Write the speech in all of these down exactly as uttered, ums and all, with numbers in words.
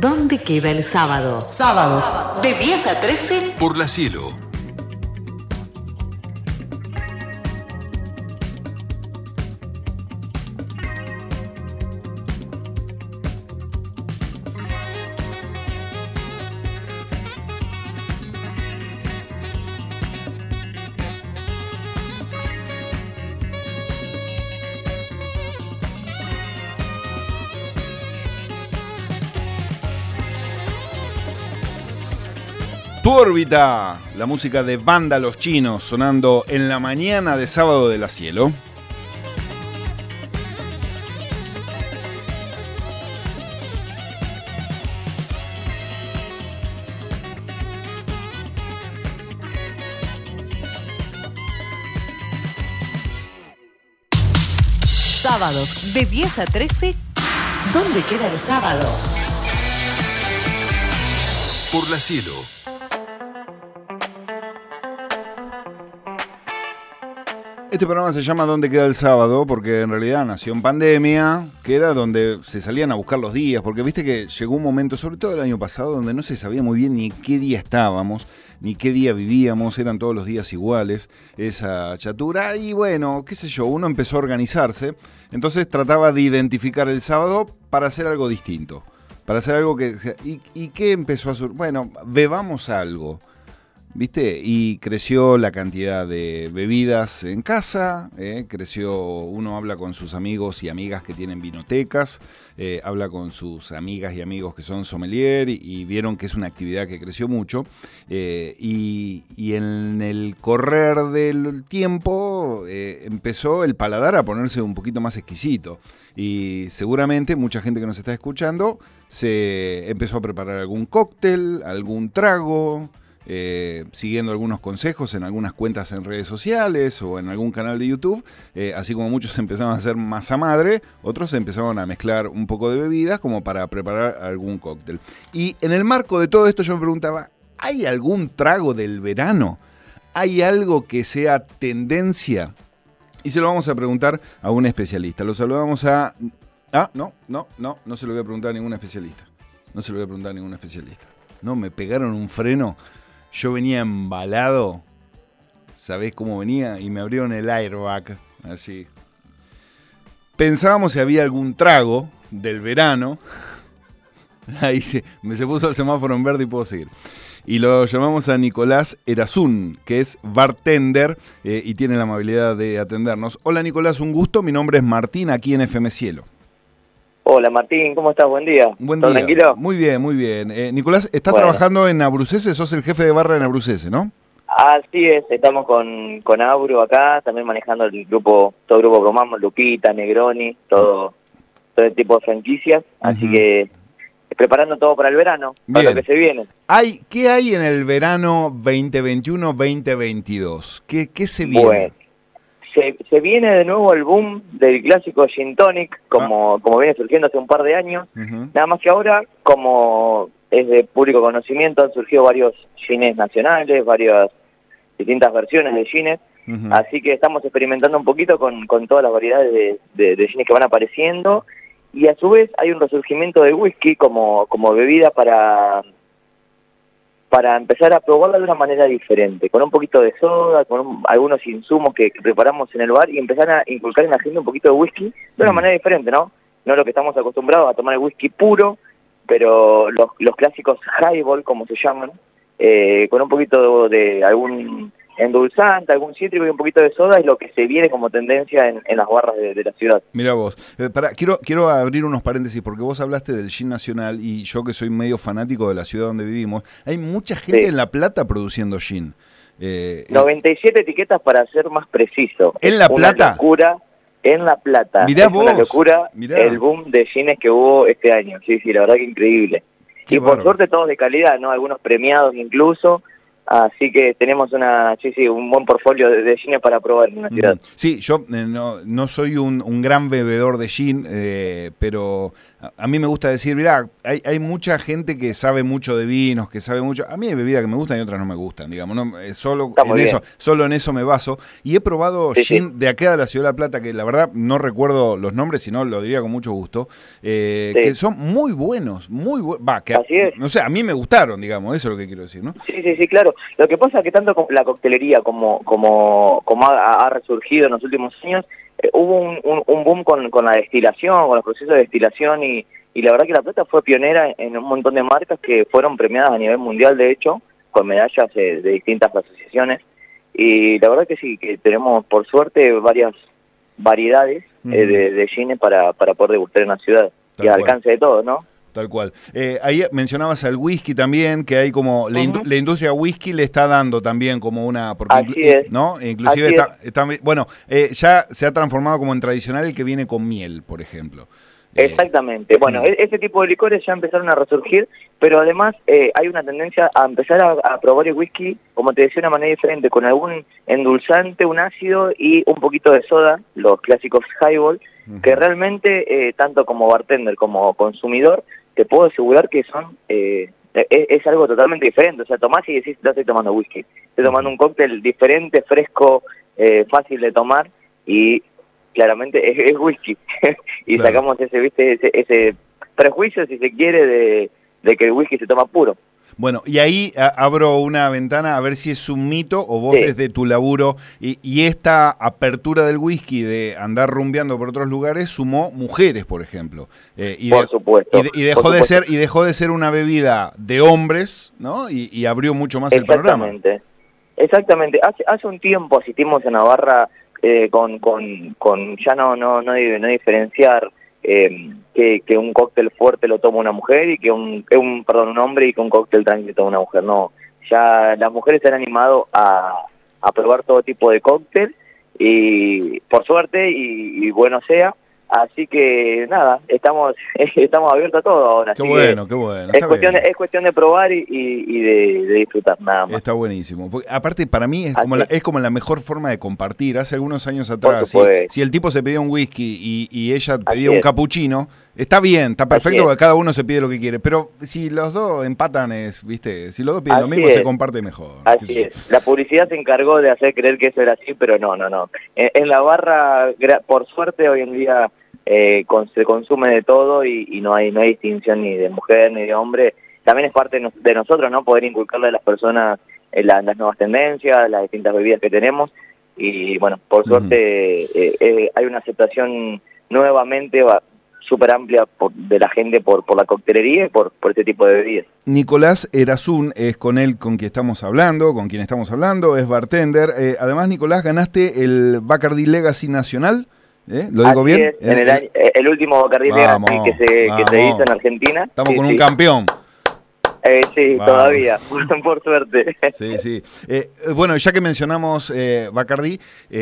¿Dónde queda el sábado? Sábados, de diez a trece, por la Cielo. Tu órbita, la música de Banda Los Chinos sonando en la mañana de sábado de la Cielo. Sábados, de diez a trece, ¿dónde queda el sábado? Por la Cielo. Este programa se llama ¿Dónde queda el sábado? Porque en realidad nació en pandemia, que era donde se salían a buscar los días, porque viste que llegó un momento, sobre todo el año pasado, donde no se sabía muy bien ni qué día estábamos, ni qué día vivíamos, eran todos los días iguales, esa chatura, y bueno, qué sé yo, uno empezó a organizarse, entonces trataba de identificar el sábado para hacer algo distinto, para hacer algo que... ¿Y, y qué empezó a surgir? Bueno, bebamos algo. ¿Viste? Y creció la cantidad de bebidas en casa, eh, creció, uno habla con sus amigos y amigas que tienen vinotecas, eh, habla con sus amigas y amigos que son sommelier y, y vieron que es una actividad que creció mucho, eh, y, y en el correr del tiempo eh, empezó el paladar a ponerse un poquito más exquisito y seguramente mucha gente que nos está escuchando se empezó a preparar algún cóctel, algún trago. Eh, siguiendo algunos consejos en algunas cuentas en redes sociales o en algún canal de YouTube, eh, así como muchos empezaban a hacer masa madre, otros empezaban a mezclar un poco de bebidas como para preparar algún cóctel. Y en el marco de todo esto yo me preguntaba, ¿hay algún trago del verano? ¿Hay algo que sea tendencia? Y se lo vamos a preguntar a un especialista. Lo saludamos a... Ah, no, no, no, no se lo voy a preguntar a ningún especialista. No se lo voy a preguntar a ningún especialista. No, me pegaron un freno. Yo venía embalado, ¿sabés cómo venía? Y me abrieron el airbag, así. Pensábamos si había algún trago del verano. Ahí se, se puso el semáforo en verde y puedo seguir. Y lo llamamos a Nicolás Erasún, que es bartender eh, y tiene la amabilidad de atendernos. Hola Nicolás, un gusto. Mi nombre es Martín, aquí en F M Cielo. Hola Martín, ¿cómo estás? Buen día. Buen ¿Todo día. tranquilo? Muy bien, muy bien. Eh, Nicolás, estás bueno. trabajando en Abrucese, sos el jefe de barra en Abrucese, ¿no? Así es, estamos con, con Auro acá, también manejando el grupo, todo el grupo que amamos, Lupita, Negroni, todo, todo el tipo de franquicias, uh-huh. Así que preparando todo para el verano, bien. Para lo que se viene. Hay, ¿Qué hay en el verano veinte veintiuno veinte veintidós? ¿Qué, qué se viene? Bueno. Se, se viene de nuevo el boom del clásico Gin Tonic, como, ah. como viene surgiendo hace un par de años. Uh-huh. Nada más que ahora, como es de público conocimiento, han surgido varios gines nacionales, varias distintas versiones de gines. Uh-huh. Así que estamos experimentando un poquito con, con todas las variedades de, de, de gines que van apareciendo. Y a su vez hay un resurgimiento del whisky como, como bebida para... para empezar a probarla de una manera diferente, con un poquito de soda, con un, algunos insumos que, que preparamos en el bar y empezar a inculcar en la gente un poquito de whisky de una mm. manera diferente, ¿no? No lo que estamos acostumbrados a tomar el whisky puro, pero los, los clásicos highball, como se llaman, eh, con un poquito de, de algún endulzante, algún cítrico y un poquito de soda es lo que se viene como tendencia en, en las barras de, de la ciudad. Mira vos, eh, para, quiero, quiero abrir unos paréntesis porque vos hablaste del gin nacional y yo que soy medio fanático de la ciudad donde vivimos, hay mucha gente sí. en La Plata produciendo gin. Eh, noventa y siete eh, etiquetas para ser más preciso. ¿En La Plata? Una locura en La Plata. Mirá es vos. una locura Mirá. El boom de gines que hubo este año. Sí, sí, la verdad que increíble. Qué y por bárbaro. suerte todos de calidad, ¿no? Algunos premiados incluso. Así que tenemos una, sí, sí, un buen portfolio de, de gines para probar en la ciudad. Sí, yo eh, no, no soy un, un gran bebedor de gin, eh, pero a, a mí me gusta decir, mirá, hay, hay mucha gente que sabe mucho de vinos, que sabe mucho. A mí hay bebidas que me gustan y otras no me gustan, digamos. No, eh, solo, en eso, solo en eso me baso. Y he probado sí, gin sí. de acá de la Ciudad de La Plata, que la verdad no recuerdo los nombres, sino lo diría con mucho gusto, eh, sí. que son muy buenos, muy buenos. Va, que Así es. No sé, a mí me gustaron, digamos, eso es lo que quiero decir, ¿no? Sí, sí, sí, claro. Lo que pasa es que tanto la coctelería como como como ha, ha resurgido en los últimos años, eh, hubo un, un, un boom con, con la destilación, con los procesos de destilación y, y la verdad que La Plata fue pionera en un montón de marcas que fueron premiadas a nivel mundial, de hecho, con medallas eh, de distintas asociaciones. Y la verdad que sí, que tenemos por suerte varias variedades uh-huh. eh, de, de gines para, para poder degustar en la ciudad. Tal y al alcance de todos, ¿no? Tal cual. Eh, ahí mencionabas el whisky también, que hay como, uh-huh. la, indu la industria whisky le está dando también como una... Porque Así es. ¿no? Inclusive Así está, está... Bueno, eh, ya se ha transformado como en tradicional el que viene con miel, por ejemplo. Exactamente. Eh, bueno, uh-huh. ese tipo de licores ya empezaron a resurgir, pero además eh, hay una tendencia a empezar a, a probar el whisky, como te decía, de una manera diferente, con algún endulzante, un ácido y un poquito de soda, los clásicos highball, uh-huh. que realmente, eh, tanto como bartender como consumidor, te puedo asegurar que son eh, es, es algo totalmente diferente. O sea, tomás y decís, no estoy tomando whisky. Estoy tomando un cóctel diferente, fresco, eh, fácil de tomar y claramente es, es whisky. y claro. sacamos ese, ¿viste? Ese, ese prejuicio, si se quiere, de, de que el whisky se toma puro. Bueno, y ahí a, abro una ventana a ver si es un mito o vos sí. desde tu laburo y, y esta apertura del whisky de andar rumbeando por otros lugares sumó mujeres, por ejemplo. Eh, y por de, supuesto. Y, de, y dejó por de supuesto. ser y dejó de ser una bebida de hombres, ¿no? Y, y abrió mucho más el panorama. Exactamente. Exactamente. Hace hace un tiempo asistimos en Navarra eh, con con con ya no no no, no diferenciar Eh, que, que un cóctel fuerte lo toma una mujer y que un, un perdón un hombre y que un cóctel tranquilo toma una mujer. No, ya las mujeres se han animado a, a probar todo tipo de cóctel y por suerte y, y bueno sea. Así que nada, estamos estamos abiertos a todo ahora. Qué bueno, qué bueno. Es cuestión, de, es cuestión de probar y, y, y de, de disfrutar, nada más. Está buenísimo. Porque, aparte, para mí es como, la, es como la mejor forma de compartir. Hace algunos años atrás, si, si el tipo se pedía un whisky y, y ella pedía un cappuccino, está bien, está perfecto porque cada uno se pide lo que quiere. Pero si los dos empatan, es, ¿viste? Si los dos piden así lo mismo, es. se comparte mejor. Así es. La publicidad se encargó de hacer creer que eso era así, pero no, no, no. En, en la barra, por suerte, hoy en día... Eh, con, se consume de todo y, y no hay no hay distinción ni de mujer ni de hombre. También es parte de, nos, de nosotros, ¿no? Poder inculcarle a las personas eh, la, las nuevas tendencias, las distintas bebidas que tenemos y bueno, por suerte uh-huh. eh, eh, hay una aceptación nuevamente súper amplia por, de la gente por, por la coctelería y por, por este tipo de bebidas. Nicolás Erasún es con él con quien estamos hablando, con quien estamos hablando, es bartender. Eh, además, Nicolás, ganaste el Bacardi Legacy Nacional. ¿Eh? ¿Lo digo Así bien? Es, en el, año, el último Bacardi Legacy que se, que se hizo en Argentina. Estamos sí, con sí. un campeón. Eh, sí, vamos. Todavía, por suerte. Sí, sí. Eh, bueno, ya que mencionamos eh, Bacardi,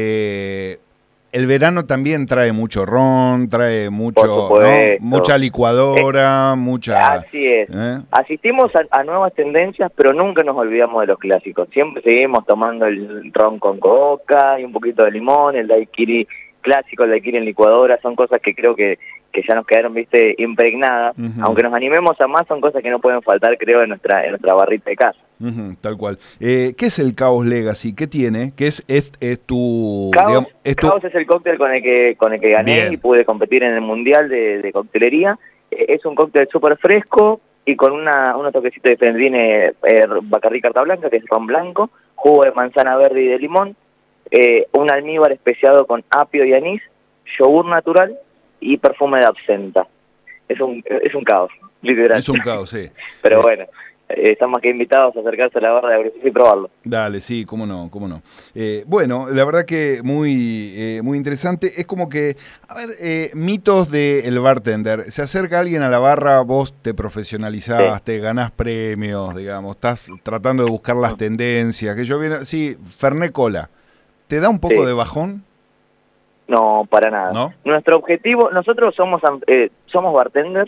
eh, el verano también trae mucho ron, trae mucho, ¿no? mucha licuadora, eh, mucha... Así es. ¿eh? Asistimos a, a nuevas tendencias, pero nunca nos olvidamos de los clásicos. Siempre seguimos tomando el ron con coca y un poquito de limón, el daiquiri clásico, el daiquiri en licuadora, son cosas que creo que, que ya nos quedaron, viste, impregnadas. Uh-huh. Aunque nos animemos a más, son cosas que no pueden faltar, creo, en nuestra en nuestra barrita de casa. Uh-huh, tal cual. Eh, ¿Qué es el Caos Legacy? ¿Qué tiene? ¿Qué es, es, es tu... Caos, digamos, es, tu... Caos es el cóctel con el que con el que gané Bien. y pude competir en el Mundial de, de Coctelería. Eh, es un cóctel súper fresco y con una unos toquecitos diferentes. Viene eh, Bacardi Carta Blanca, que es ron blanco, jugo de manzana verde y de limón, Eh, un almíbar especiado con apio y anís, yogur natural y perfume de absenta. Es un es un caos, literal. Es un caos, sí. Pero eh. bueno, eh, están más que invitados a acercarse a la barra de Agresif y probarlo. Dale, sí, cómo no, cómo no. Eh, bueno, la verdad que muy eh, muy interesante. Es como que, a ver, eh, mitos del bartender. Se acerca alguien a la barra, vos te profesionalizás, sí. te ganás premios, digamos, estás tratando de buscar las tendencias. Que yo viene, sí, Fernet Cola. ¿Te da un poco sí. de bajón? No, para nada. ¿No? Nuestro objetivo, nosotros somos eh, somos bartenders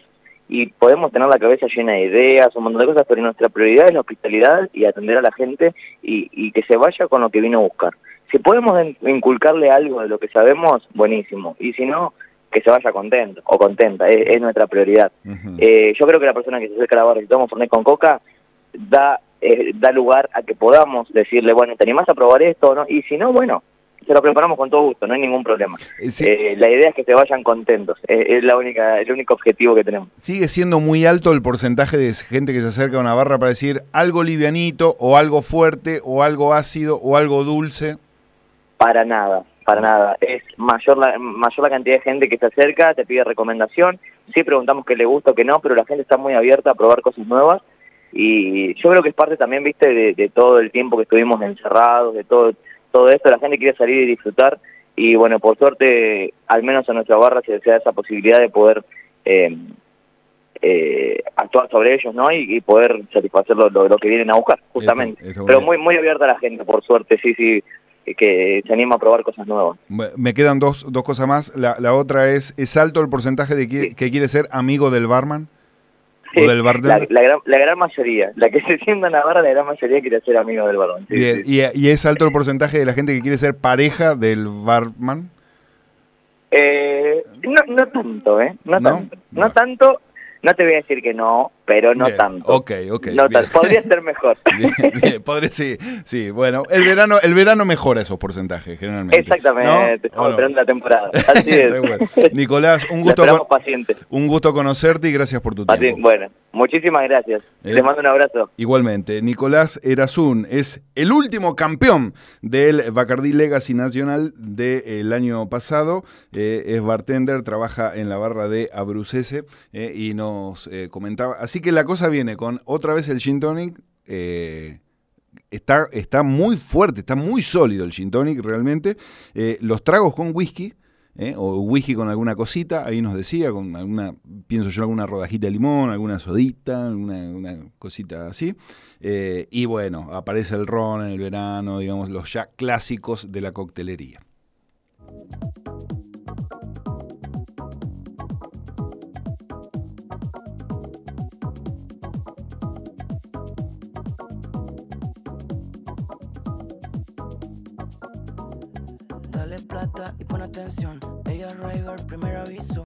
y podemos tener la cabeza llena de ideas, un montón de cosas, pero nuestra prioridad es la hospitalidad y atender a la gente y, y que se vaya con lo que vino a buscar. Si podemos inculcarle algo de lo que sabemos, buenísimo, y si no, que se vaya contento o contenta, es, es nuestra prioridad. Uh-huh. eh, yo creo que la persona que se acerca a la barra y toma Fernet con coca, da, eh, da lugar a que podamos decirle, bueno, ¿te animás a probar esto o no? Y si no, bueno, se lo preparamos con todo gusto, no hay ningún problema. Sí. Eh, la idea es que se vayan contentos, eh, es la única, el único objetivo que tenemos. ¿Sigue siendo muy alto el porcentaje de gente que se acerca a una barra para decir algo livianito, o algo fuerte, o algo ácido, o algo dulce? Para nada, para nada. Es mayor la, mayor la cantidad de gente que se acerca, te pide recomendación, sí preguntamos qué le gusta o qué no, pero la gente está muy abierta a probar cosas nuevas, y yo creo que es parte también, viste, de, de todo el tiempo que estuvimos encerrados, de todo... todo esto, la gente quiere salir y disfrutar, y bueno, por suerte, al menos en nuestra barra se da esa posibilidad de poder eh, eh, actuar sobre ellos, ¿no? Y, y poder satisfacer lo, lo, lo que vienen a buscar, justamente. Esto, esto Pero muy muy abierta la gente, por suerte, sí, sí, que se anima a probar cosas nuevas. Me quedan dos, dos cosas más. La, la otra es, ¿es alto el porcentaje de que, sí. que quiere ser amigo del barman? Sí, la, la, gran, la gran mayoría, la que se sienta en la barra, la gran mayoría quiere ser amigo del barman. Sí, Bien, sí. ¿Y, ¿Y es alto el porcentaje de la gente que quiere ser pareja del barman? Eh, no, no tanto, ¿eh? No, ¿No? tanto. No, no tanto, no te voy a decir que no, pero no bien, tanto. Ok, ok. No tan, podría ser mejor. Bien, bien, podría, sí, sí, bueno, el verano, el verano mejora esos porcentajes, generalmente. Exactamente, ¿no? estamos no? esperando la temporada. Así es. Bueno. Nicolás, un gusto, con... un gusto conocerte y gracias por tu tiempo. Así, bueno, muchísimas gracias. Eh, Les mando un abrazo. Igualmente, Nicolás Erasún es el último campeón del Bacardí Legacy Nacional del año pasado. Eh, es bartender, trabaja en la barra de Abrucese eh, y nos eh, comentaba. Así que la cosa viene con otra vez el Gin Tonic. Eh, está, está muy fuerte, está muy sólido el Gin Tonic realmente. Eh, los tragos con whisky. ¿Eh? O whisky con alguna cosita, ahí nos decía, con alguna, pienso yo, alguna rodajita de limón, alguna sodita, alguna una cosita así. Eh, y bueno, aparece el ron en el verano, digamos, los ya clásicos de la coctelería. Dale plata y pon atención. Ella es River, primer aviso.